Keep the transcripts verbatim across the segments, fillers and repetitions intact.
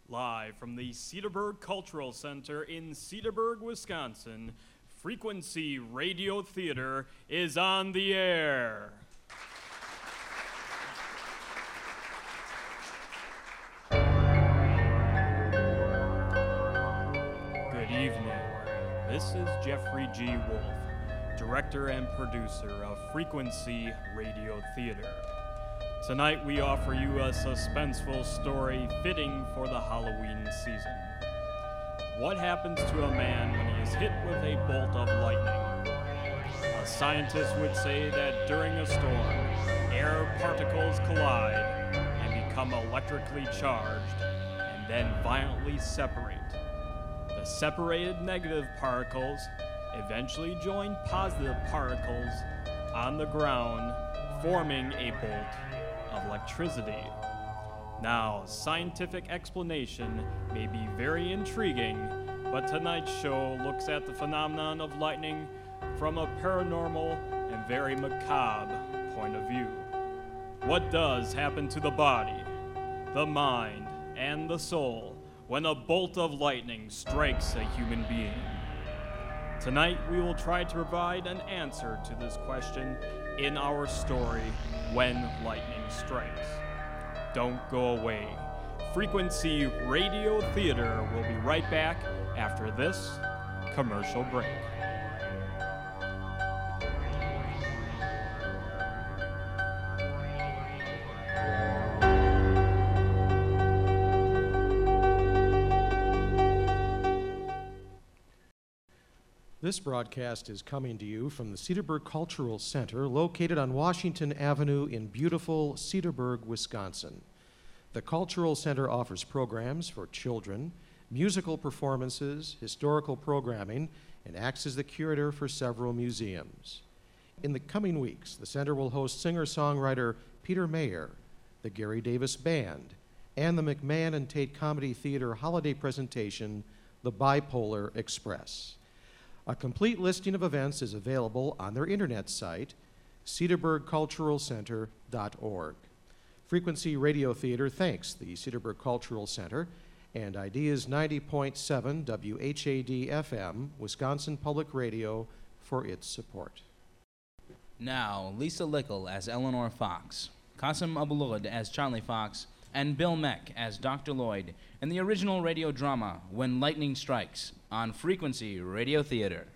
Live from the Cedarburg Cultural Center in Cedarburg, Wisconsin, Frequency Radio Theater is on the air. Good evening. This is Jeffrey G. Wolf, director and producer of Frequency Radio Theater. Tonight we offer you a suspenseful story fitting for the Halloween season. What happens to a man when he is hit with a bolt of lightning? A scientist would say that during a storm, air particles collide and become electrically charged and then violently separate. The separated negative particles eventually join positive particles on the ground, forming a bolt of electricity. Now, scientific explanation may be very intriguing, but tonight's show looks at the phenomenon of lightning from a paranormal and very macabre point of view. What does happen to the body, the mind, and the soul when a bolt of lightning strikes a human being? Tonight, we will try to provide an answer to this question in our story, When Lightning Strikes. Don't go away. Frequency Radio Theater will be right back after this commercial break. This broadcast is coming to you from the Cedarburg Cultural Center, located on Washington Avenue in beautiful Cedarburg, Wisconsin. The Cultural Center offers programs for children, musical performances, historical programming, and acts as the curator for several museums. In the coming weeks, the center will host singer-songwriter Peter Mayer, the Gary Davis Band, and the McMahon and Tate Comedy Theater holiday presentation, The Bipolar Express. A complete listing of events is available on their internet site, cedarburg cultural center dot org. Frequency Radio Theater thanks the Cedarburg Cultural Center and Ideas ninety point seven W H A D F M, Wisconsin Public Radio, for its support. Now, Lisa Lickle as Eleanor Fox, Qasim Abulud as Charlie Fox, and Bill Meck as Doctor Lloyd in the original radio drama, When Lightning Strikes, on Frequency Radio Theater.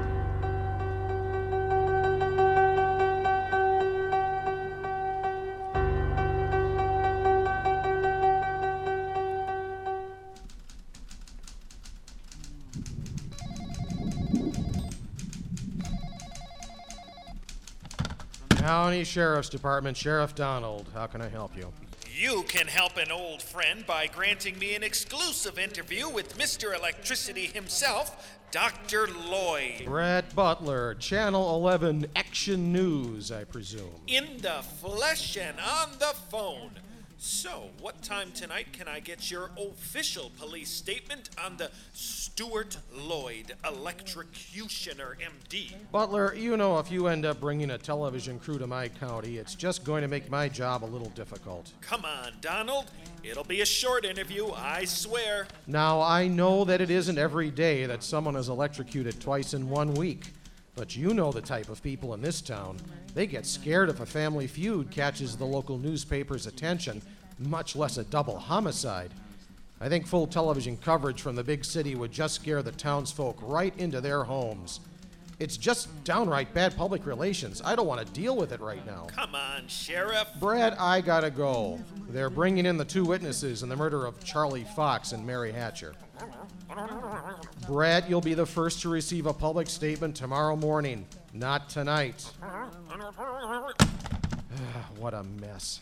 County Sheriff's Department, Sheriff Donald, how can I help you? You can help an old friend by granting me an exclusive interview with Mister Electricity himself, Doctor Lloyd. Brett Butler, Channel eleven Action News, I presume. In the flesh and on the phone. So, what time tonight can I get your official police statement on the Stuart Lloyd Electrocutioner, M D? Butler, you know if you end up bringing a television crew to my county, it's just going to make my job a little difficult. Come on, Donald. It'll be a short interview, I swear. Now, I know that it isn't every day that someone is electrocuted twice in one week, but you know the type of people in this town. They get scared if a family feud catches the local newspaper's attention, much less a double homicide. I think full television coverage from the big city would just scare the townsfolk right into their homes. It's just downright bad public relations. I don't want to deal with it right now. Come on, Sheriff. Brad, I gotta go. They're bringing in the two witnesses in the murder of Charlie Fox and Mary Hatcher. Brad, you'll be the first to receive a public statement tomorrow morning, not tonight. What a mess.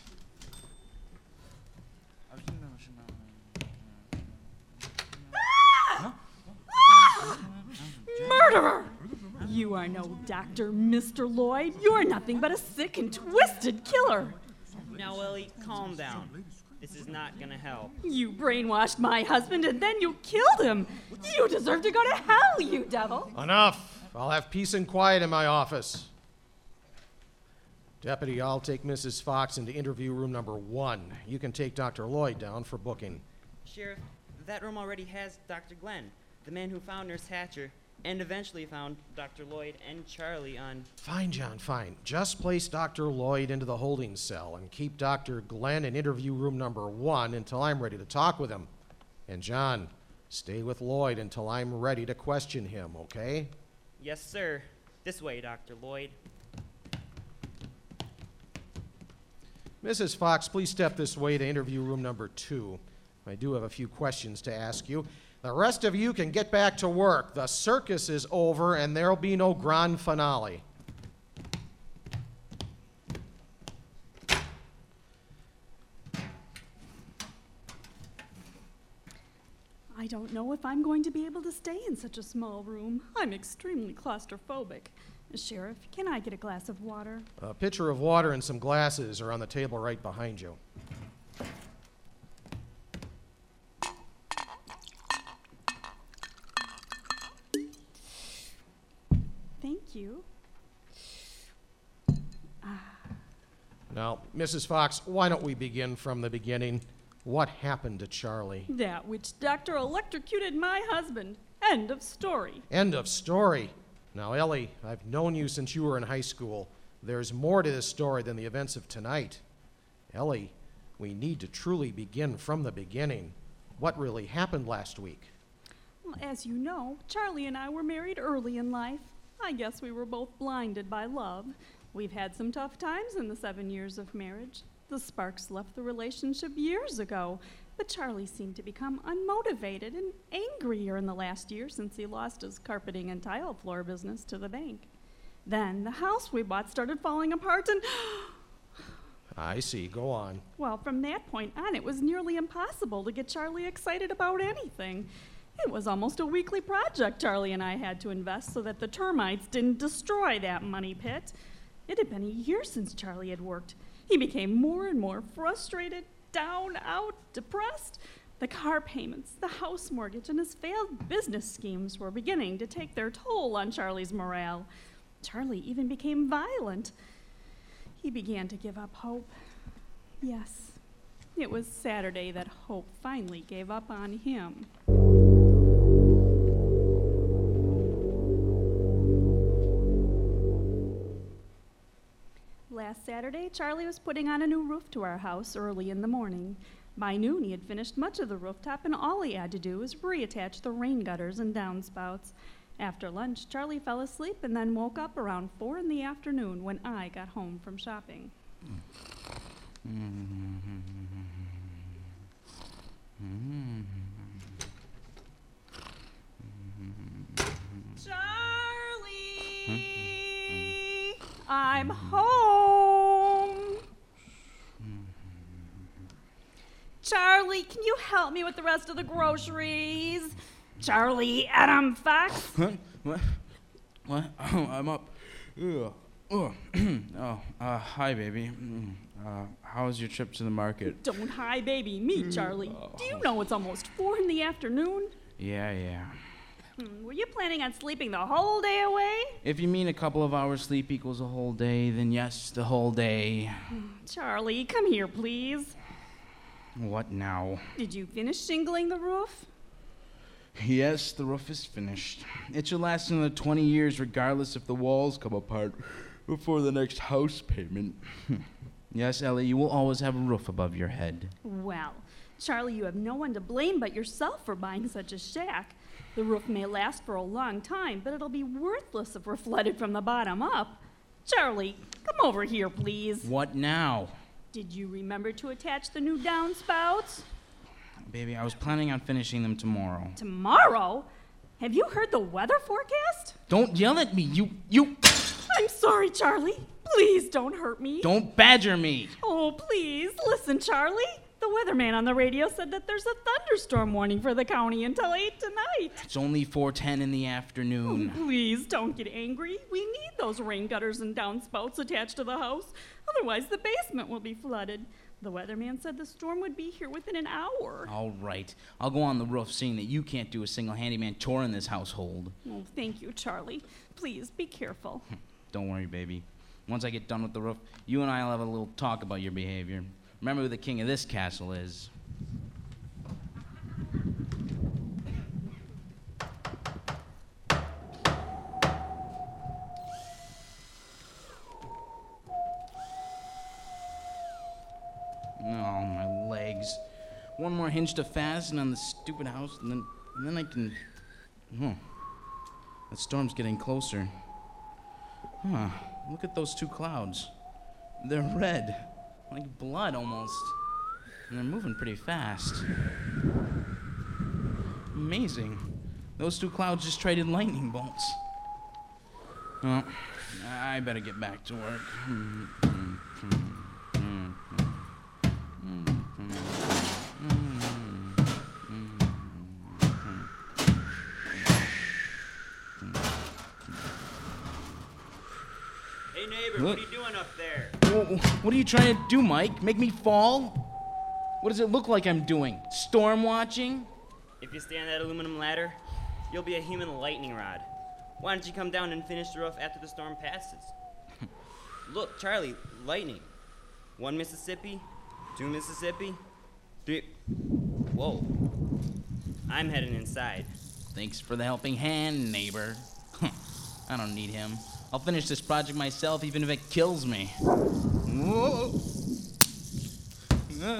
Murderer! You are no doctor, Mister Lloyd. You're nothing but a sick and twisted killer. Now, Willie, calm down. This is not gonna help. You brainwashed my husband and then you killed him. You deserve to go to hell, you devil. Enough. I'll have peace and quiet in my office. Deputy, I'll take Missus Fox into interview room number one. You can take Doctor Lloyd down for booking. Sheriff, that room already has Doctor Glenn, the man who found Nurse Hatcher, and eventually found Doctor Lloyd and Charlie on... Fine, John, fine. Just place Doctor Lloyd into the holding cell and keep Doctor Glenn in interview room number one until I'm ready to talk with him. And John, stay with Lloyd until I'm ready to question him, okay? Yes, sir. This way, Doctor Lloyd. Missus Fox, please step this way to interview room number two. I do have a few questions to ask you. The rest of you can get back to work. The circus is over, and there'll be no grand finale. I don't know if I'm going to be able to stay in such a small room. I'm extremely claustrophobic. Sheriff, can I get a glass of water? A pitcher of water and some glasses are on the table right behind you. Thank you. Now, Missus Fox, why don't we begin from the beginning? What happened to Charlie? That which Doctor electrocuted my husband. End of story. End of story. Now, Ellie, I've known you since you were in high school. There's more to this story than the events of tonight. Ellie, we need to truly begin from the beginning. What really happened last week? Well, as you know, Charlie and I were married early in life. I guess we were both blinded by love. We've had some tough times in the seven years of marriage. The sparks left the relationship years ago, but Charlie seemed to become unmotivated and angrier in the last year since he lost his carpeting and tile floor business to the bank. Then the house we bought started falling apart and... I see. Go on. Well, from that point on, it was nearly impossible to get Charlie excited about anything. It was almost a weekly project Charlie and I had to invest so that the termites didn't destroy that money pit. It had been a year since Charlie had worked. He became more and more frustrated, down, out, depressed. The car payments, the house mortgage, and his failed business schemes were beginning to take their toll on Charlie's morale. Charlie even became violent. He began to give up hope. Yes, it was Saturday that hope finally gave up on him. Last Saturday, Charlie was putting on a new roof to our house early in the morning. By noon, he had finished much of the rooftop, and all he had to do was reattach the rain gutters and downspouts. After lunch, Charlie fell asleep and then woke up around four in the afternoon when I got home from shopping. Charlie! I'm home! Charlie, can you help me with the rest of the groceries? Charlie Adam Fox? What? What? What? Oh, I'm up. Ugh. Oh, oh uh, hi, baby. Mm, Uh, how was your trip to the market? Don't hi baby me, Charlie. Do you know it's almost four in the afternoon? Yeah, yeah. Hmm, were you planning on sleeping the whole day away? If you mean a couple of hours sleep equals a whole day, then yes, the whole day. Charlie, come here, please. What now? Did you finish shingling the roof? Yes, the roof is finished. It should last another twenty years regardless if the walls come apart before the next house payment. Yes, Ellie, you will always have a roof above your head. Well, Charlie, you have no one to blame but yourself for buying such a shack. The roof may last for a long time, but it'll be worthless if we're flooded from the bottom up. Charlie, come over here, please. What now? Did you remember to attach the new downspouts? Baby, I was planning on finishing them tomorrow. Tomorrow? Have you heard the weather forecast? Don't yell at me, you, you... I'm sorry, Charlie. Please don't hurt me. Don't badger me. Oh, please, listen, Charlie. The weatherman on the radio said that there's a thunderstorm warning for the county until eight tonight. It's only four ten in the afternoon. Oh, please don't get angry. We need those rain gutters and downspouts attached to the house. Otherwise, the basement will be flooded. The weatherman said the storm would be here within an hour. All right. I'll go on the roof seeing that you can't do a single handyman chore in this household. Oh, thank you, Charlie. Please be careful. Don't worry, baby. Once I get done with the roof, you and I will have a little talk about your behavior. Remember who the king of this castle is. hinge to fasten on the stupid house, and then, and then I can... Oh, that storm's getting closer. Huh, look at those two clouds. They're red, like blood almost. And they're moving pretty fast. Amazing. Those two clouds just traded lightning bolts. Well, I better get back to work. Hey, neighbor, what are you doing up there? What are you trying to do, Mike? Make me fall? What does it look like I'm doing? Storm watching? If you stay on that aluminum ladder, you'll be a human lightning rod. Why don't you come down and finish the roof after the storm passes? Look, Charlie, lightning. One Mississippi, two Mississippi, three... Whoa. I'm heading inside. Thanks for the helping hand, neighbor. I don't need him. I'll finish this project myself even if it kills me. Whoa. Uh.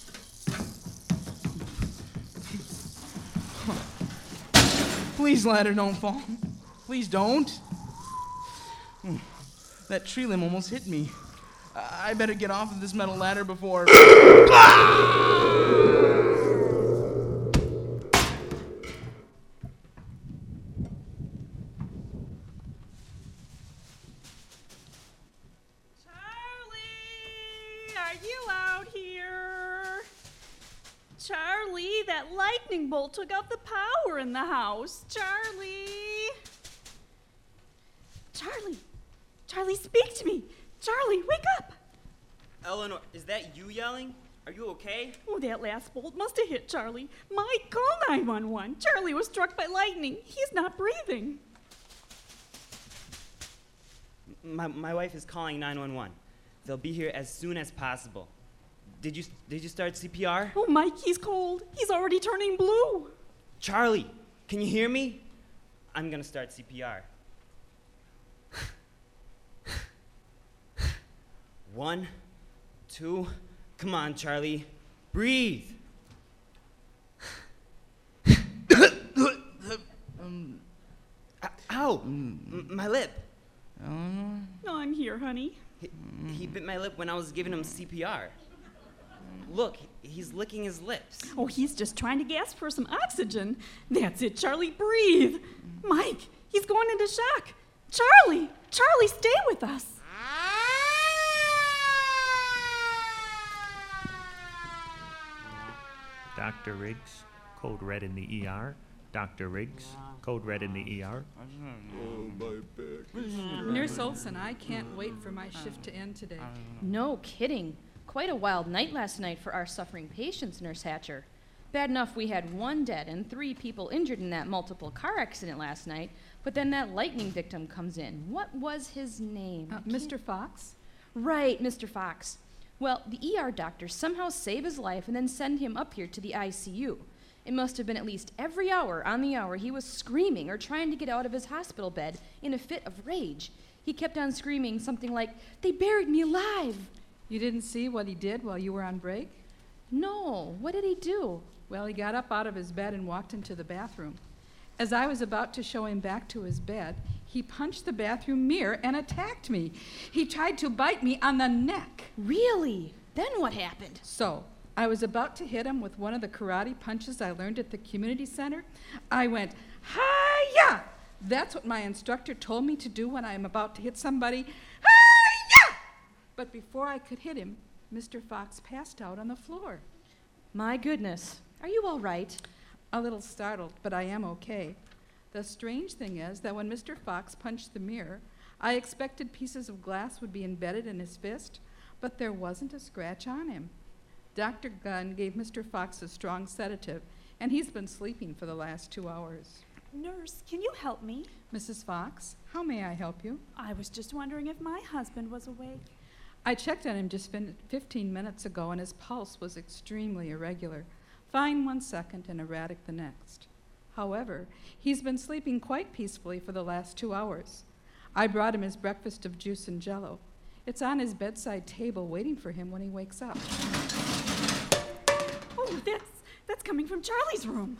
Please, ladder, don't fall. Please don't. That tree limb almost hit me. I better get off of this metal ladder before... Charlie, that lightning bolt took out the power in the house. Charlie! Charlie! Charlie, speak to me! Charlie, wake up! Eleanor, is that you yelling? Are you okay? Oh, that last bolt must have hit Charlie. Mike, call nine one one. Charlie was struck by lightning. He's not breathing. My, my wife is calling nine one one. They'll be here as soon as possible. Did you did you start C P R? Oh, Mike, he's cold. He's already turning blue. Charlie, can you hear me? I'm gonna start C P R. One, two, come on, Charlie. Breathe. um, Ow! M- my lip. Eleanor? No, I'm here, honey. He, he bit my lip when I was giving him C P R. Look, he's licking his lips. Oh, he's just trying to gasp for some oxygen. That's it, Charlie, breathe. Mike, he's going into shock. Charlie, Charlie, stay with us. Doctor Riggs, code red in the E R. Doctor Riggs, code red in the E R. Nurse Olson, I can't wait for my shift to end today. No kidding. Quite a wild night last night for our suffering patients, Nurse Hatcher. Bad enough we had one dead and three people injured in that multiple car accident last night, but then that lightning victim comes in. What was his name? Uh, Mister Fox? Right, Mister Fox. Well, the E R doctors somehow save his life and then send him up here to the I C U. It must have been at least every hour on the hour he was screaming or trying to get out of his hospital bed in a fit of rage. He kept on screaming something like, "They buried me alive!" You didn't see what he did while you were on break? No. What did he do? Well, he got up out of his bed and walked into the bathroom. As I was about to show him back to his bed, he punched the bathroom mirror and attacked me. He tried to bite me on the neck. Really? Then what happened? So, I was about to hit him with one of the karate punches I learned at the community center. I went, hi-ya! That's what my instructor told me to do when I am about to hit somebody. Hi-ya! But before I could hit him, Mister Fox passed out on the floor. My goodness. Are you all right? A little startled, but I am okay. The strange thing is that when Mister Fox punched the mirror, I expected pieces of glass would be embedded in his fist, but there wasn't a scratch on him. Doctor Gunn gave Mister Fox a strong sedative, and he's been sleeping for the last two hours. Nurse, can you help me? Missus Fox, how may I help you? I was just wondering if my husband was awake. I checked on him just fin- fifteen minutes ago, and his pulse was extremely irregular. Fine one second and erratic the next. However, he's been sleeping quite peacefully for the last two hours. I brought him his breakfast of juice and jello. It's on his bedside table waiting for him when he wakes up. Oh, that's That's coming from Charlie's room.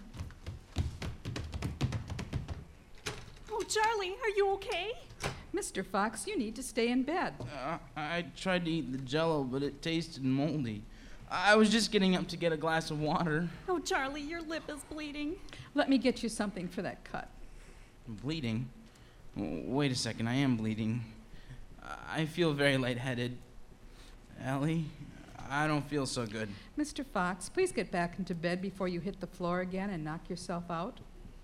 Oh, Charlie, are you okay? Mister Fox, you need to stay in bed. Uh, I tried to eat the Jell-O, but it tasted moldy. I was just getting up to get a glass of water. Oh, Charlie, your lip is bleeding. Let me get you something for that cut. Bleeding? Wait a second, I am bleeding. I feel very lightheaded. Ellie, I don't feel so good. Mister Fox, please get back into bed before you hit the floor again and knock yourself out.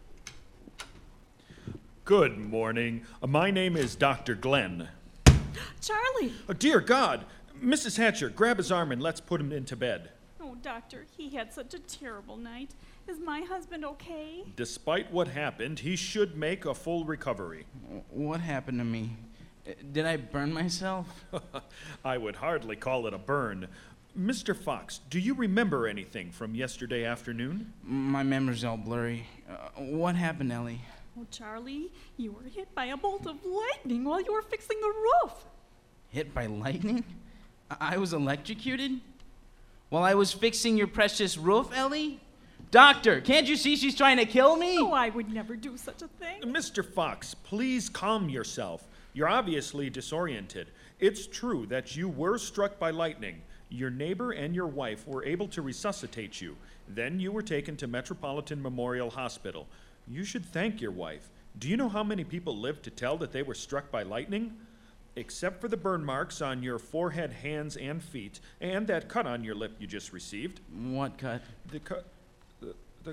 Good morning. Uh, my name is Doctor Glenn. Charlie! Oh, dear God! Missus Hatcher, grab his arm and let's put him into bed. Oh, Doctor, he had such a terrible night. Is my husband okay? Despite what happened, he should make a full recovery. What happened to me? Did I burn myself? I would hardly call it a burn. Mister Fox, do you remember anything from yesterday afternoon? My memory's all blurry. Uh, what happened, Ellie? Oh, Charlie, you were hit by a bolt of lightning while you were fixing the roof. Hit by lightning? I, I was electrocuted? While I was fixing your precious roof, Ellie? Doctor, can't you see she's trying to kill me? Oh, I would never do such a thing. Mister Fox, please calm yourself. You're obviously disoriented. It's true that you were struck by lightning. Your neighbor and your wife were able to resuscitate you. Then you were taken to Metropolitan Memorial Hospital. You should thank your wife. Do you know how many people lived to tell that they were struck by lightning? Except for the burn marks on your forehead, hands, and feet, and that cut on your lip you just received. What cut? The cut... The, the...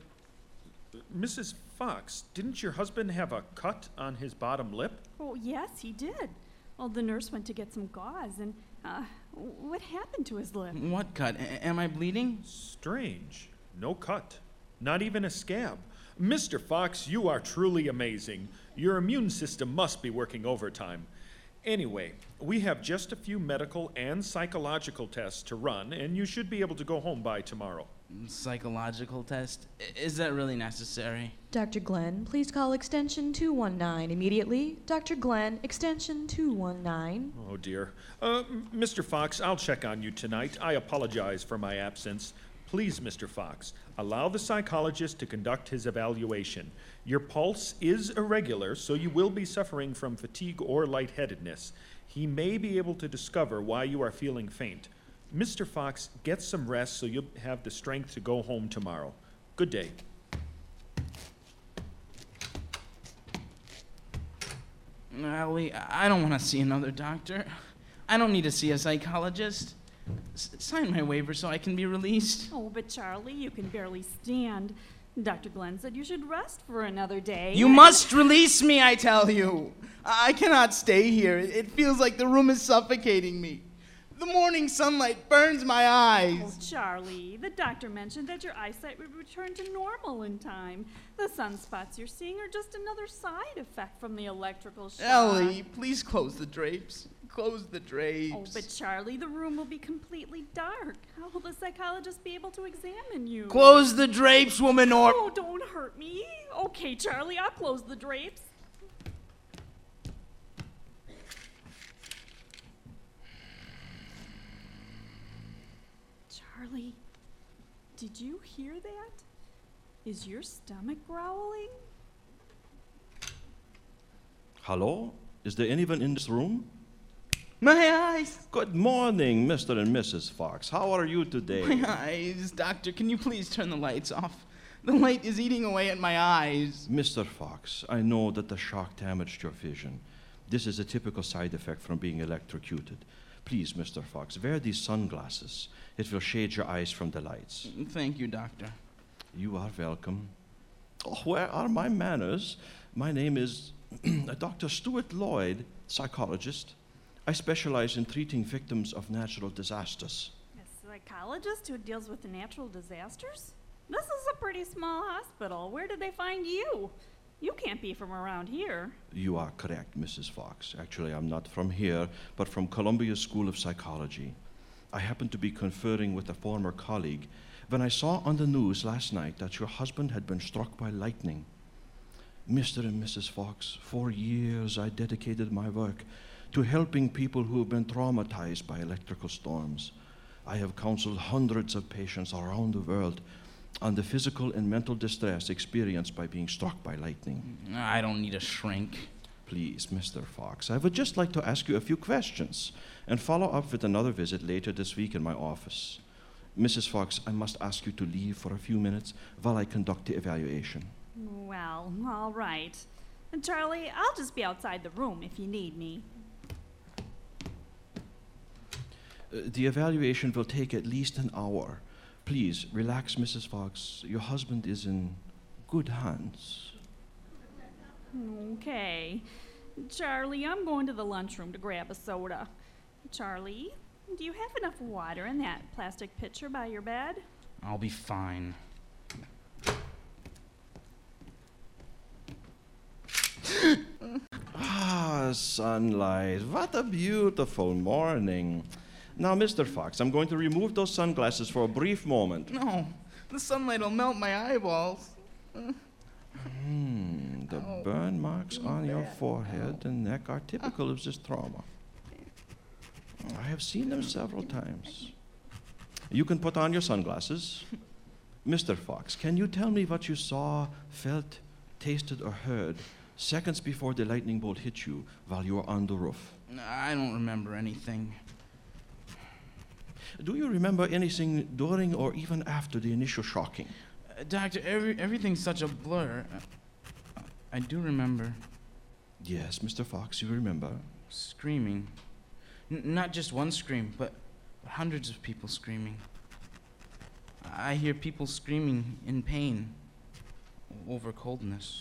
Missus Fox, didn't your husband have a cut on his bottom lip? Oh, yes, he did. Well, the nurse went to get some gauze, and uh, what happened to his lip? What cut? A- am I bleeding? Strange. No cut. Not even a scab. Mister Fox, you are truly amazing. Your immune system must be working overtime. Anyway, we have just a few medical and psychological tests to run, and you should be able to go home by tomorrow. Psychological test? I- Is that really necessary? Doctor Glenn, please call extension two one nine immediately. Doctor Glenn, extension two one nine. Oh, dear. Uh, m- Mister Fox, I'll check on you tonight. I apologize for my absence. Please, Mister Fox, allow the psychologist to conduct his evaluation. Your pulse is irregular, so you will be suffering from fatigue or lightheadedness. He may be able to discover why you are feeling faint. Mister Fox, get some rest so you'll have the strength to go home tomorrow. Good day. Ellie, I don't want to see another doctor. I don't need to see a psychologist. S- sign my waiver so I can be released. Oh, but Charlie, you can barely stand. Doctor Glenn said you should rest for another day. You must release me, I tell you. I I cannot stay here. It it feels like the room is suffocating me. The morning sunlight burns my Oh, eyes. Charlie, the doctor mentioned that your eyesight would return to normal in time. The sunspots you're seeing are just another side effect from the electrical shock. Ellie, please close the drapes. Close the drapes. Oh, but Charlie, the room will be completely dark. How will the psychologist be able to examine you? Close the drapes, woman, or... Oh, don't hurt me. Okay, Charlie, I'll close the drapes. Charlie, did you hear that? Is your stomach growling? Hello? Is there anyone in this room? My eyes! Good morning, Mister and Missus Fox. How are you today? My eyes. Doctor, can you please turn the lights off? The light is eating away at my eyes. Mister Fox, I know that the shock damaged your vision. This is a typical side effect from being electrocuted. Please, Mister Fox, wear these sunglasses. It will shade your eyes from the lights. Thank you, Doctor. You are welcome. Oh, where are my manners? My name is Doctor Stuart Lloyd, psychologist. I specialize in treating victims of natural disasters. A psychologist who deals with natural disasters? This is a pretty small hospital. Where did they find you? You can't be from around here. You are correct, Missus Fox. Actually, I'm not from here, but from Columbia School of Psychology. I happened to be conferring with a former colleague when I saw on the news last night that your husband had been struck by lightning. Mister and Missus Fox, for years I dedicated my work to helping people who have been traumatized by electrical storms. I have counseled hundreds of patients around the world, on the physical and mental distress experienced by being struck by lightning. I don't need a shrink. Please, Mister Fox, I would just like to ask you a few questions and follow up with another visit later this week in my office. Missus Fox, I must ask you to leave for a few minutes while I conduct the evaluation. Well, all right. And Charlie, I'll just be outside the room if you need me. Uh, the evaluation will take at least an hour. Please, relax, Missus Fox. Your husband is in good hands. Okay. Charlie, I'm going to the lunchroom to grab a soda. Charlie, do you have enough water in that plastic pitcher by your bed? I'll be fine. Ah, sunlight. What a beautiful morning. Now, Mister Fox, I'm going to remove those sunglasses for a brief moment. No, the sunlight will melt my eyeballs. Hmm, the Oh. burn marks on your forehead and neck are typical of this trauma. I have seen them several times. You can put on your sunglasses. Mister Fox, can you tell me what you saw, felt, tasted, or heard seconds before the lightning bolt hit you while you were on the roof? I don't remember anything. Do you remember anything during or even after the initial shocking? Uh, doctor, every, everything's such a blur. Uh, I do remember. Yes, Mister Fox, you remember. Screaming. N- not just one scream, but hundreds of people screaming. I hear people screaming in pain over coldness.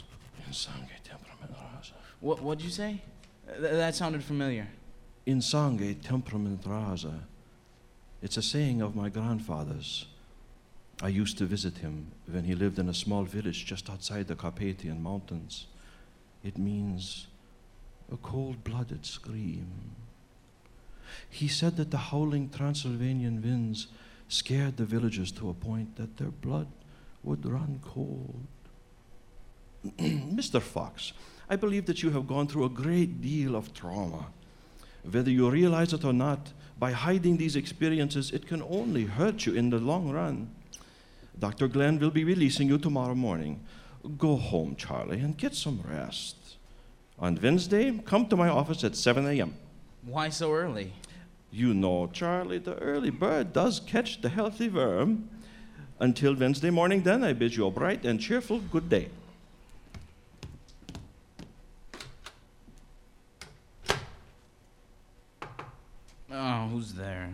What, what'd you say? Uh, th- that sounded familiar. Insange temperament rasa. It's a saying of my grandfather's. I used to visit him when he lived in a small village just outside the Carpathian Mountains. It means a cold-blooded scream. He said that the howling Transylvanian winds scared the villagers to a point that their blood would run cold. Mister Fox, I believe that you have gone through a great deal of trauma. Whether you realize it or not, by hiding these experiences, it can only hurt you in the long run. Doctor Glenn will be releasing you tomorrow morning. Go home, Charlie, and get some rest. On Wednesday, come to my office at seven a.m. Why so early? You know, Charlie, the early bird does catch the healthy worm. Until Wednesday morning, then, I bid you a bright and cheerful good day. Oh, who's there?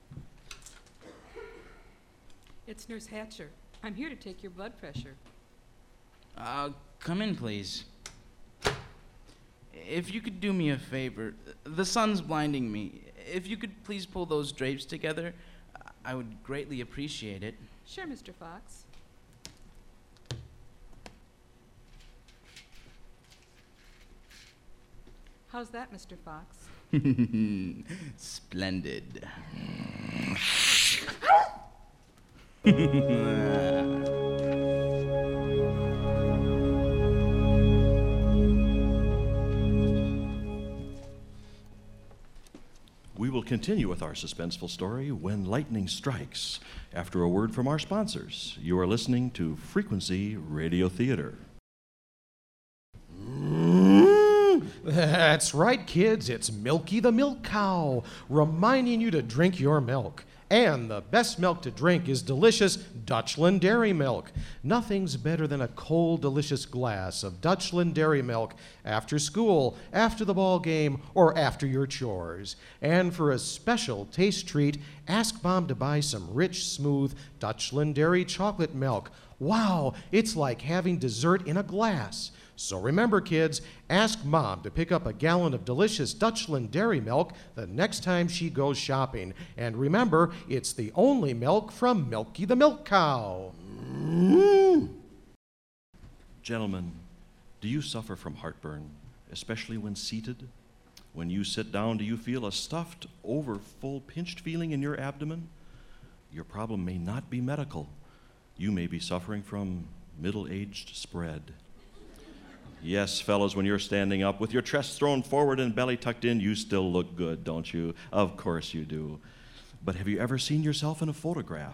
It's Nurse Hatcher. I'm here to take your blood pressure. Uh, come in, please. If you could do me a favor, the sun's blinding me. If you could please pull those drapes together, I would greatly appreciate it. Sure, Mister Fox. How's that, Mister Fox? Splendid. We will continue with our suspenseful story, When Lightning Strikes, after a word from our sponsors. You are listening to Frequency Radio Theater. That's right, kids. It's Milky the Milk Cow, reminding you to drink your milk. And the best milk to drink is delicious Dutchland Dairy Milk. Nothing's better than a cold, delicious glass of Dutchland Dairy Milk after school, after the ball game, or after your chores. And for a special taste treat, ask Mom to buy some rich, smooth Dutchland Dairy chocolate milk. Wow, it's like having dessert in a glass. So remember, kids, ask Mom to pick up a gallon of delicious Dutchland Dairy Milk the next time she goes shopping. And remember, it's the only milk from Milky the Milk Cow. Mm. Gentlemen, do you suffer from heartburn, especially when seated? When you sit down, do you feel a stuffed, over full, pinched feeling in your abdomen? Your problem may not be medical. You may be suffering from middle-aged spread. Yes, fellas, when you're standing up with your chest thrown forward and belly tucked in, you still look good, don't you? Of course you do. But have you ever seen yourself in a photograph?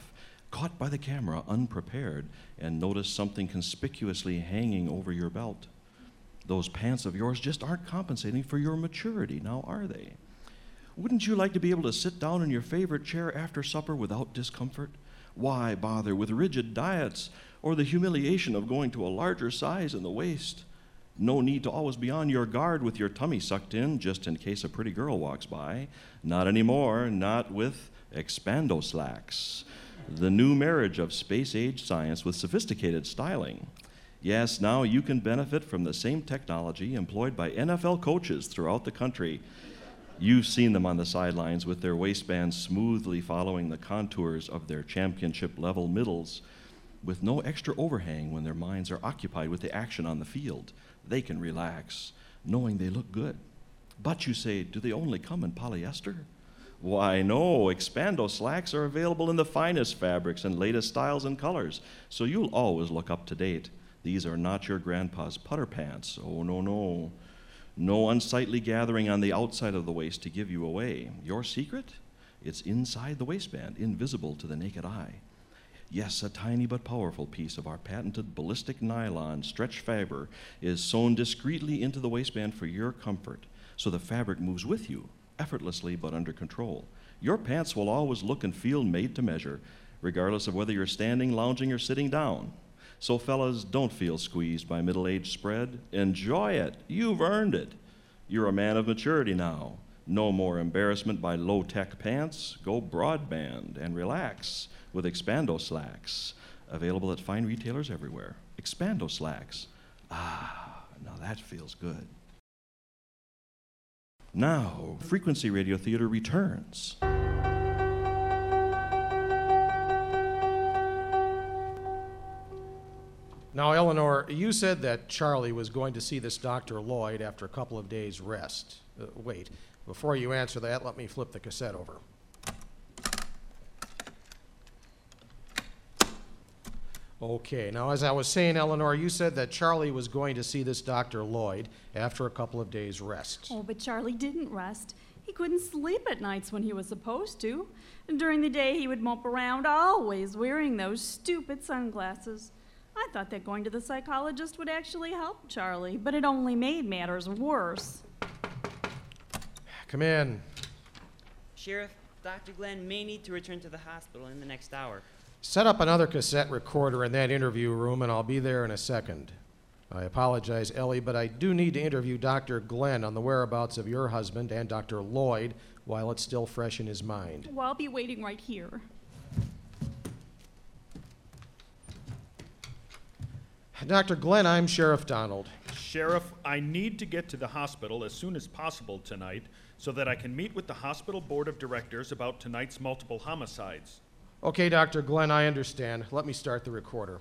Caught by the camera unprepared and notice something conspicuously hanging over your belt. Those pants of yours just aren't compensating for your maturity, now are they? Wouldn't you like to be able to sit down in your favorite chair after supper without discomfort? Why bother with rigid diets or the humiliation of going to a larger size in the waist? No need to always be on your guard with your tummy sucked in just in case a pretty girl walks by. Not anymore, not with Expando Slacks, the new marriage of space-age science with sophisticated styling. Yes, now you can benefit from the same technology employed by N F L coaches throughout the country. You've seen them on the sidelines with their waistbands smoothly following the contours of their championship-level middles. With no extra overhang when their minds are occupied with the action on the field, they can relax, knowing they look good. But you say, do they only come in polyester? Why, no, Expando Slacks are available in the finest fabrics and latest styles and colors, so you'll always look up to date. These are not your grandpa's putter pants. Oh, no, no. No unsightly gathering on the outside of the waist to give you away. Your secret? It's inside the waistband, invisible to the naked eye. Yes, a tiny but powerful piece of our patented ballistic nylon stretch fiber is sewn discreetly into the waistband for your comfort, so the fabric moves with you, effortlessly but under control. Your pants will always look and feel made to measure, regardless of whether you're standing, lounging, or sitting down. So fellas, don't feel squeezed by middle-aged spread. Enjoy it. You've earned it. You're a man of maturity now. No more embarrassment by low-tech pants. Go broadband and relax with Expando Slacks. Available at fine retailers everywhere. Expando Slacks. Ah, now that feels good. Now, Frequency Radio Theater returns. Now, Eleanor, you said that Charlie was going to see this Doctor Lloyd after a couple of days' rest. Uh, wait, before you answer that, let me flip the cassette over. Okay, now as I was saying, Eleanor, you said that Charlie was going to see this Doctor Lloyd after a couple of days' rest. Oh, but Charlie didn't rest. He couldn't sleep at nights when he was supposed to. And during the day, he would mope around, always wearing those stupid sunglasses. I thought that going to the psychologist would actually help Charlie, but it only made matters worse. Come in. Sheriff, Doctor Glenn may need to return to the hospital in the next hour. Set up another cassette recorder in that interview room, and I'll be there in a second. I apologize, Ellie, but I do need to interview Doctor Glenn on the whereabouts of your husband and Doctor Lloyd while it's still fresh in his mind. Well, I'll be waiting right here. Doctor Glenn, I'm Sheriff Donald. Sheriff, I need to get to the hospital as soon as possible tonight so that I can meet with the hospital board of directors about tonight's multiple homicides. Okay, Doctor Glenn, I understand. Let me start the recorder.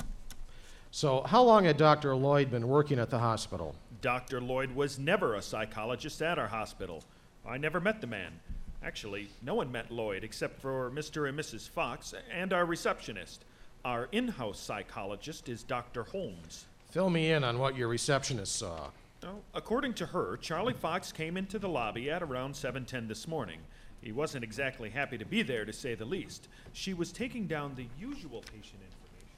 So, how long had Doctor Lloyd been working at the hospital? Doctor Lloyd was never a psychologist at our hospital. I never met the man. Actually, no one met Lloyd except for Mister and Missus Fox and our receptionist. Our in-house psychologist is Doctor Holmes. Fill me in on what your receptionist saw. Oh, according to her, Charlie Fox came into the lobby at around seven ten this morning. He wasn't exactly happy to be there, to say the least. She was taking down the usual patient information.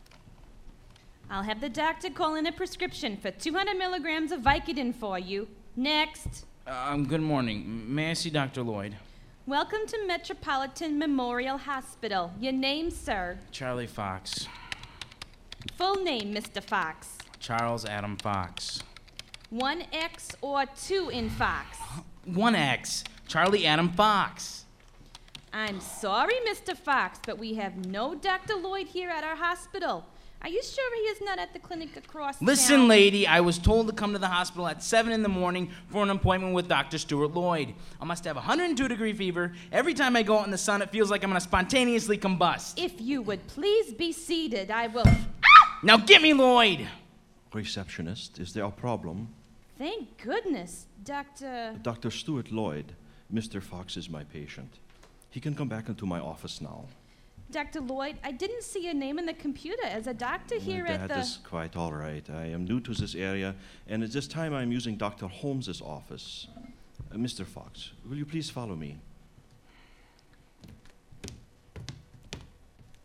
I'll have the doctor call in a prescription for two hundred milligrams of Vicodin for you. Next. Um, good morning. May I see Doctor Lloyd? Welcome to Metropolitan Memorial Hospital. Your name, sir? Charlie Fox. Full name, Mister Fox. Charles Adam Fox. One X or two in Fox? One X. Charlie Adam Fox. I'm sorry, Mister Fox, but we have no Doctor Lloyd here at our hospital. Are you sure he is not at the clinic across Listen, town? lady, I was told to come to the hospital at seven in the morning for an appointment with Doctor Stuart Lloyd. I must have one hundred two degree fever. Every time I go out in the sun, it feels like I'm going to spontaneously combust. If you would please be seated, I will... Now get me Lloyd! Receptionist, is there a problem? Thank goodness, Doctor... Doctor Stuart Lloyd. Mister Fox is my patient. He can come back into my office now. Doctor Lloyd, I didn't see your name in the computer as a doctor here that at the... That is quite all right. I am new to this area, and at this time I'm using Doctor Holmes's office. Uh, Mister Fox, will you please follow me?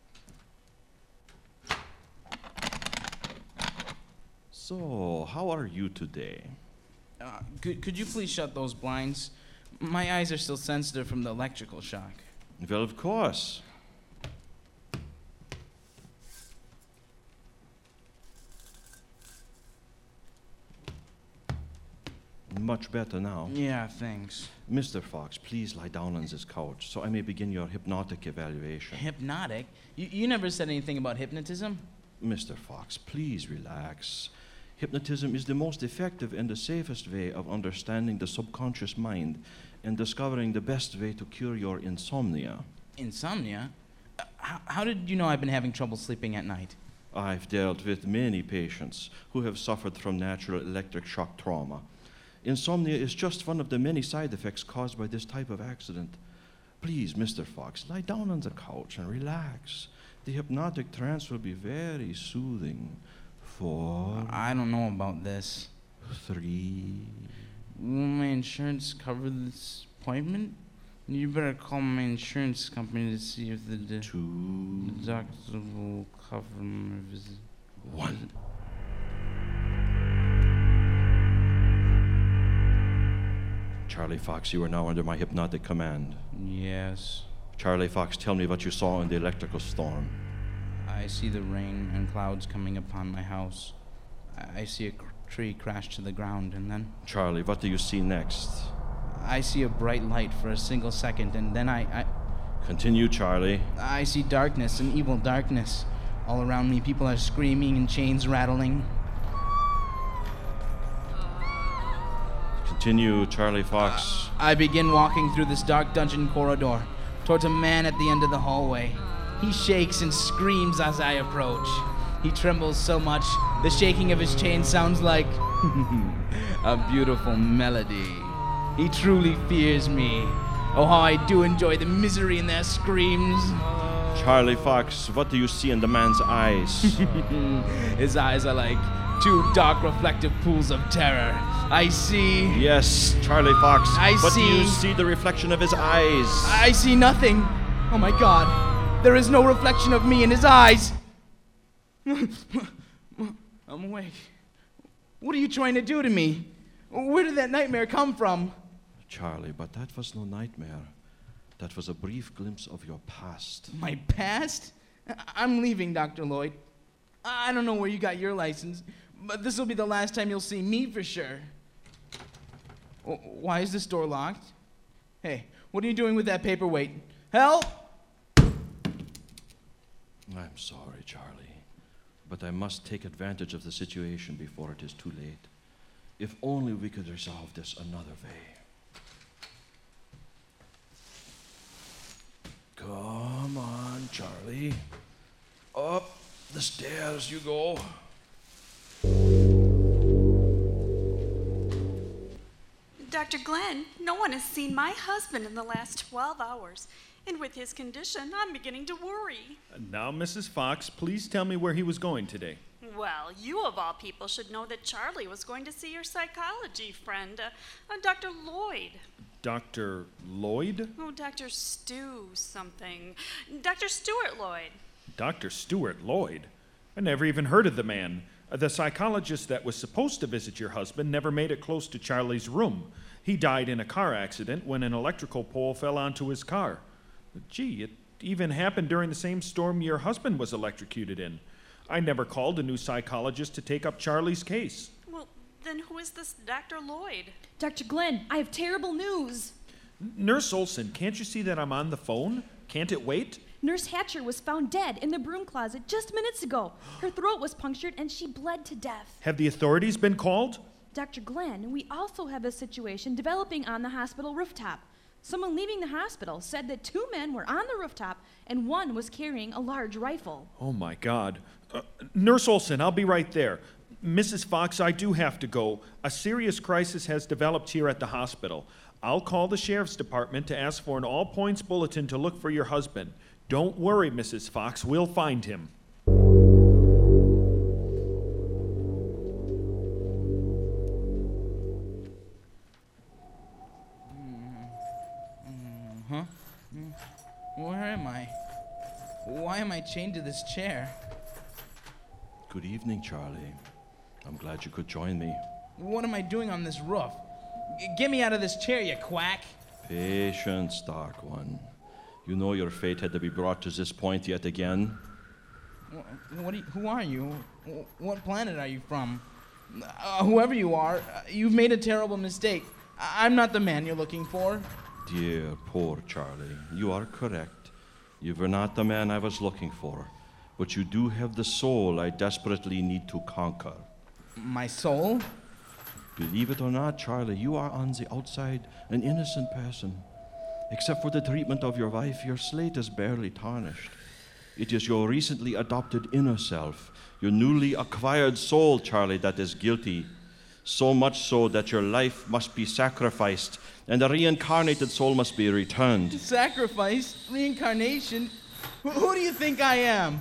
So, how are you today? Uh, could, could you please shut those blinds? My eyes are still sensitive from the electrical shock. Well, of course. Much better now. Yeah, thanks. Mister Fox, please lie down on this couch so I may begin your hypnotic evaluation. Hypnotic? You, you never said anything about hypnotism? Mister Fox, please relax. Hypnotism is the most effective and the safest way of understanding the subconscious mind and discovering the best way to cure your insomnia. Insomnia? Uh, how, how did you know I've been having trouble sleeping at night? I've dealt with many patients who have suffered from natural electric shock trauma. Insomnia is just one of the many side effects caused by this type of accident. Please, Mister Fox, lie down on the couch and relax. The hypnotic trance will be very soothing. Four. I don't know about this. Three. Will my insurance cover this appointment? You better call my insurance company to see if the, the, Two. the doctor will cover my visit. One. Charlie Fox, you are now under my hypnotic command. Yes. Charlie Fox, tell me what you saw in the electrical storm. I see the rain and clouds coming upon my house. I, I see a cr- tree crash to the ground, and then... Charlie, what do you see next? I see a bright light for a single second, and then I... I Continue, Charlie. I see darkness and evil darkness. All around me, people are screaming and chains rattling. Continue, Charlie Fox. Uh, I begin walking through this dark dungeon corridor towards a man at the end of the hallway. He shakes and screams as I approach. He trembles so much, the shaking of his chain sounds like a beautiful melody. He truly fears me. Oh, how I do enjoy the misery in their screams. Charlie Fox, what do you see in the man's eyes? His eyes are like two dark reflective pools of terror. I see... Yes, Charlie Fox. I what see... do you see the reflection of his eyes? I see nothing. Oh my God. There is no reflection of me in his eyes. I'm awake. What are you trying to do to me? Where did that nightmare come from? Charlie, but that was no nightmare. That was a brief glimpse of your past. My past? I'm leaving, Doctor Lloyd. I don't know where you got your license, but this will be the last time you'll see me for sure. Why is this door locked? Hey, what are you doing with that paperweight? Help! I'm sorry, Charlie, but I must take advantage of the situation before it is too late. If only we could resolve this another way. Come on, Charlie. Up the stairs you go. Doctor Glenn, no one has seen my husband in the last twelve hours. And with his condition, I'm beginning to worry. Now, Missus Fox, please tell me where he was going today. Well, you of all people should know that Charlie was going to see your psychology friend, uh, uh, Doctor Lloyd. Doctor Lloyd? Oh, Doctor Stu something. Doctor Stuart Lloyd. Doctor Stuart Lloyd? I never even heard of the man. Uh, the psychologist that was supposed to visit your husband never made it close to Charlie's room. He died in a car accident when an electrical pole fell onto his car. Gee, it even happened during the same storm your husband was electrocuted in. I never called a new psychologist to take up Charlie's case. Well, then who is this Doctor Lloyd? Doctor Glenn, I have terrible news. Nurse Olson, can't you see that I'm on the phone? Can't it wait? Nurse Hatcher was found dead in the broom closet just minutes ago. Her throat was punctured and she bled to death. Have the authorities been called? Doctor Glenn, we also have a situation developing on the hospital rooftop. Someone leaving the hospital said that two men were on the rooftop and one was carrying a large rifle. Oh, my God. Uh, Nurse Olson, I'll be right there. Missus Fox, I do have to go. A serious crisis has developed here at the hospital. I'll call the sheriff's department to ask for an all-points bulletin to look for your husband. Don't worry, Missus Fox. We'll find him. Huh? Where am I? Why am I chained to this chair? Good evening, Charlie. I'm glad you could join me. What am I doing on this roof? G- get me out of this chair, you quack. Patience, Dark One. You know your fate had to be brought to this point yet again. Wh- What? Are you, who are you? Wh- What planet are you from? Uh, whoever you are, uh, you've made a terrible mistake. I- I'm not the man you're looking for. Dear, poor Charlie, you are correct. You were not the man I was looking for, but you do have the soul I desperately need to conquer. My soul? Believe it or not, Charlie, you are on the outside an innocent person. Except for the treatment of your wife, your slate is barely tarnished. It is your recently adopted inner self, your newly acquired soul, Charlie, that is guilty. So much so that your life must be sacrificed and the reincarnated soul must be returned. Sacrifice? Reincarnation? Wh- who do you think I am?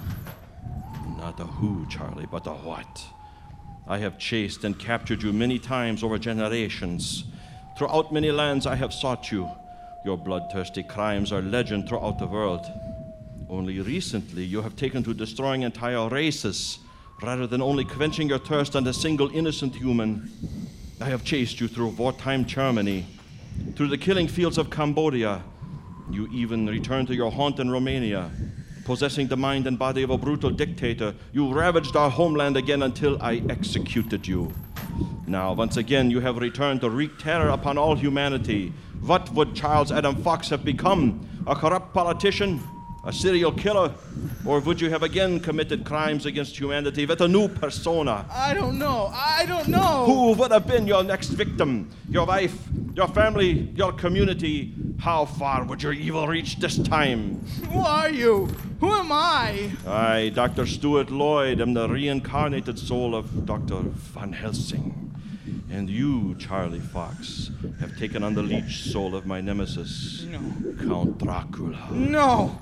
Not a who, Charlie, but a what. I have chased and captured you many times over generations. Throughout many lands I have sought you. Your bloodthirsty crimes are legend throughout the world. Only recently you have taken to destroying entire races, rather than only quenching your thirst on a single innocent human. I have chased you through wartime Germany, through the killing fields of Cambodia. You even returned to your haunt in Romania. Possessing the mind and body of a brutal dictator, you ravaged our homeland again until I executed you. Now, once again, you have returned to wreak terror upon all humanity. What would Charles Adam Fox have become? A corrupt politician? A serial killer? Or would you have again committed crimes against humanity with a new persona? I don't know. I don't know. Who would have been your next victim? Your wife? Your family? Your community? How far would your evil reach this time? Who are you? Who am I? I, Doctor Stuart Lloyd, am the reincarnated soul of Doctor Van Helsing. And you, Charlie Fox, have taken on the leech soul of my nemesis, No. Count Dracula. No.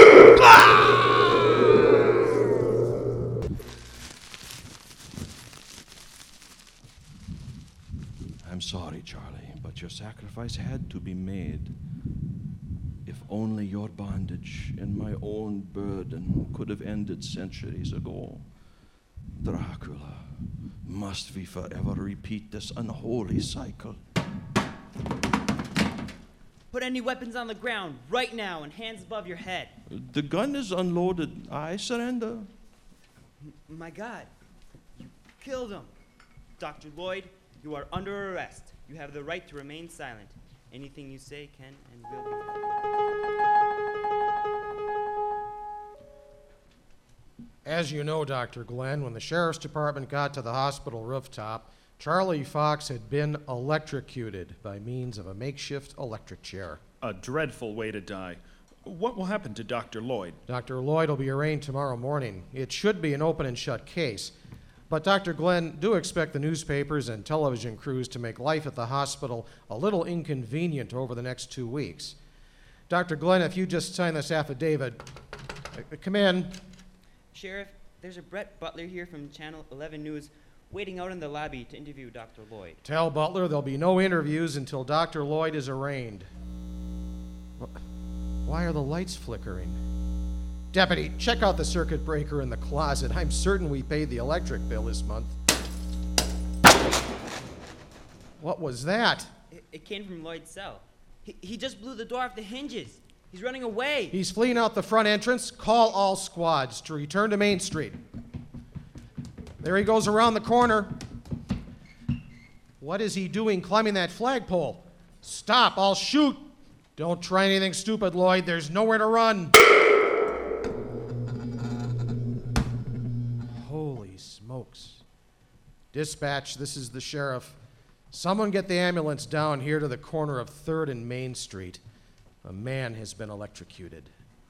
I'm sorry, Charlie, but your sacrifice had to be made. If only your bondage and my own burden could have ended centuries ago. Dracula, must we forever repeat this unholy cycle? Put any weapons on the ground right now and hands above your head. The gun is unloaded. I surrender. M- my God, you killed him. Doctor Lloyd, you are under arrest. You have the right to remain silent. Anything you say can and will be heard. As you know, Doctor Glenn, when the sheriff's department got to the hospital rooftop, Charlie Fox had been electrocuted by means of a makeshift electric chair. A dreadful way to die. What will happen to Doctor Lloyd? Doctor Lloyd will be arraigned tomorrow morning. It should be an open and shut case. But Doctor Glenn, do expect the newspapers and television crews to make life at the hospital a little inconvenient over the next two weeks. Doctor Glenn, if you just sign this affidavit, uh, come in. Sheriff, there's a Brett Butler here from Channel eleven News waiting out in the lobby to interview Doctor Lloyd. Tell Butler there'll be no interviews until Doctor Lloyd is arraigned. Why are the lights flickering? Deputy, check out the circuit breaker in the closet. I'm certain we paid the electric bill this month. What was that? It, it came from Lloyd's cell. He, he just blew the door off the hinges. He's running away. He's fleeing out the front entrance. Call all squads to return to Main Street. There he goes around the corner. What is he doing climbing that flagpole? Stop, I'll shoot. Don't try anything stupid, Lloyd. There's nowhere to run. Holy smokes. Dispatch, this is the sheriff. Someone get the ambulance down here to the corner of third and Main Street. A man has been electrocuted.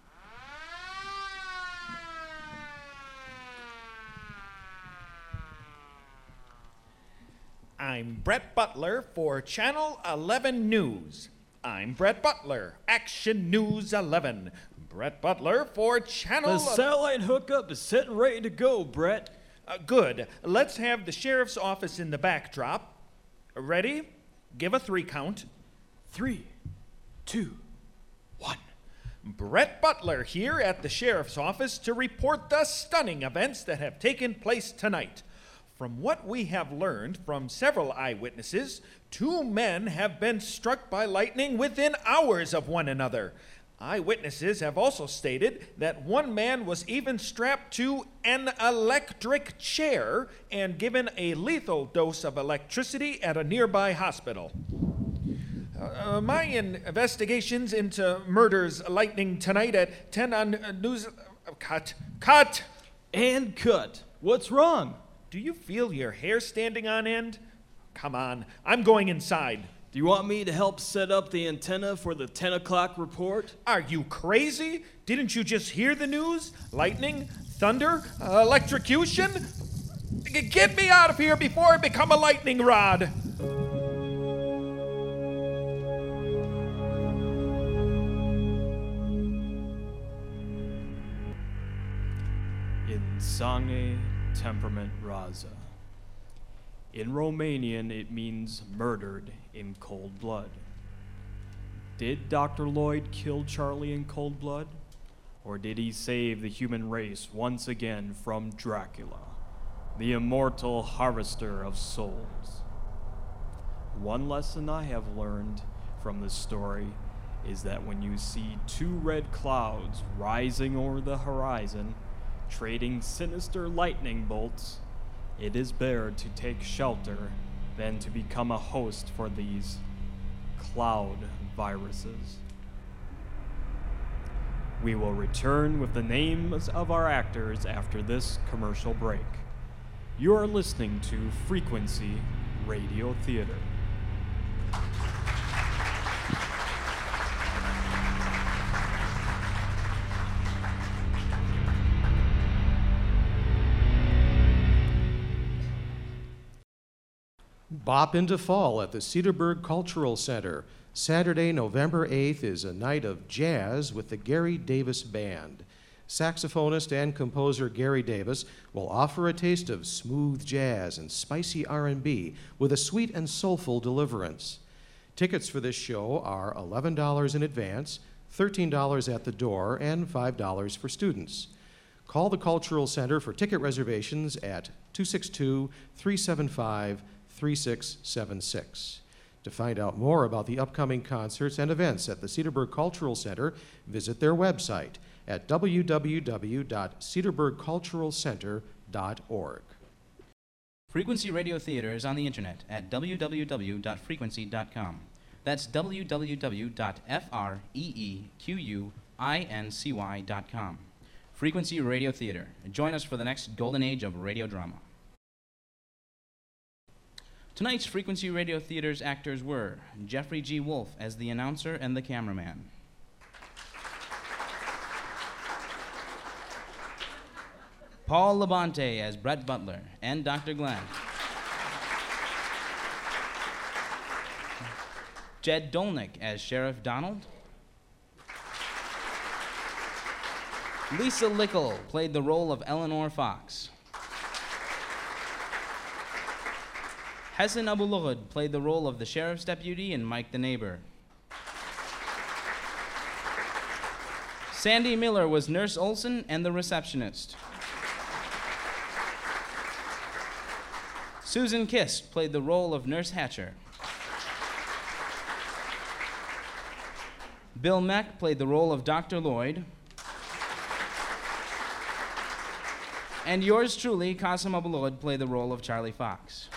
I'm Brett Butler for Channel eleven News. I'm Brett Butler, Action News eleven. Brett Butler for Channel... The satellite hookup is set and ready to go, Brett. Uh, good. Let's have the sheriff's office in the backdrop. Ready? Give a three count. Three, two, one. Brett Butler here at the sheriff's office to report the stunning events that have taken place tonight. From what we have learned from several eyewitnesses, two men have been struck by lightning within hours of one another. Eyewitnesses have also stated that one man was even strapped to an electric chair and given a lethal dose of electricity at a nearby hospital. Uh, my investigations into murders lightning tonight at ten on uh, news... Uh, cut. Cut! And cut. What's wrong? Do you feel your hair standing on end? Come on, I'm going inside. Do you want me to help set up the antenna for the ten o'clock report? Are you crazy? Didn't you just hear the news? Lightning, thunder, uh, electrocution? G- Get me out of here before I become a lightning rod! Insange temperament raza. In Romanian, it means murdered in cold blood. Did Doctor Lloyd kill Charlie in cold blood? Or did he save the human race once again from Dracula, the immortal harvester of souls? One lesson I have learned from this story is that when you see two red clouds rising over the horizon, trading sinister lightning bolts, it is better to take shelter than to become a host for these cloud viruses. We will return with the names of our actors after this commercial break. You are listening to Frequency Radio Theater. Bop into fall at the Cedarburg Cultural Center. Saturday, November eighth is a night of jazz with the Gary Davis Band. Saxophonist and composer Gary Davis will offer a taste of smooth jazz and spicy R and B with a sweet and soulful deliverance. Tickets for this show are eleven dollars in advance, thirteen dollars at the door, and five dollars for students. Call the Cultural Center for ticket reservations at two six two, three seven five, three six seven six. To find out more about the upcoming concerts and events at the Cedarburg Cultural Center, visit their website at w w w dot cedarburg cultural center dot org. Frequency Radio Theater is on the internet at w w w dot frequency dot com. That's w w w dot frequency dot com. Frequency Radio Theater. Join us for the next golden age of radio drama. Tonight's Frequency Radio Theater's actors were Jeffrey G. Wolf as the announcer and the cameraman, Paul Labonte as Brett Butler and Doctor Glenn, Jed Dolnick as Sheriff Donald, Lisa Lickle played the role of Eleanor Fox, Hassan Abulughud played the role of the sheriff's deputy and Mike the neighbor. Sandy Miller was Nurse Olson and the receptionist. Susan Kist played the role of Nurse Hatcher. Bill Mack played the role of Doctor Lloyd. And yours truly, Qasim Abulughud, played the role of Charlie Fox.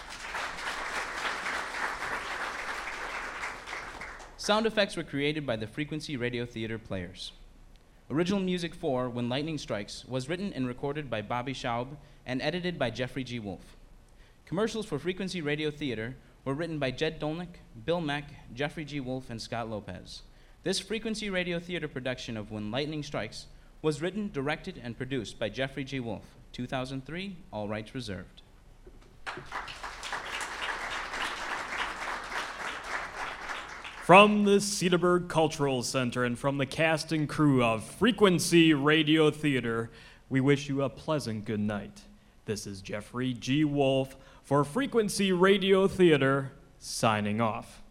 Sound effects were created by the Frequency Radio Theater players. Original music for When Lightning Strikes was written and recorded by Bobby Schaub and edited by Jeffrey G. Wolf. Commercials for Frequency Radio Theater were written by Jed Dolnick, Bill Mack, Jeffrey G. Wolf, and Scott Lopez. This Frequency Radio Theater production of When Lightning Strikes was written, directed, and produced by Jeffrey G. Wolf. two thousand three, all rights reserved. From the Cedarburg Cultural Center and from the cast and crew of Frequency Radio Theater, we wish you a pleasant good night. This is Jeffrey G. Wolf for Frequency Radio Theater, signing off.